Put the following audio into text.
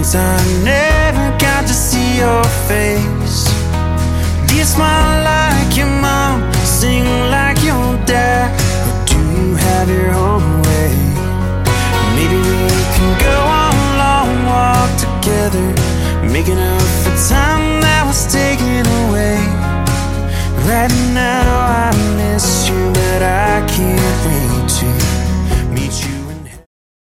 since I never got to see your face. Do you smile like your mom, sing like your dad, or do you have your own way? Maybe we can go on a long walk together, making out